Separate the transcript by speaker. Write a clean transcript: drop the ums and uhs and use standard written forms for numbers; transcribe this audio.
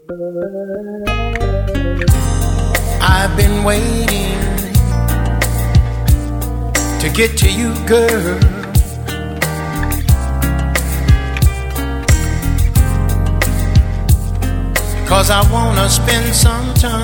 Speaker 1: I've been waiting to get to you, girl. 'Cause I wanna spend some time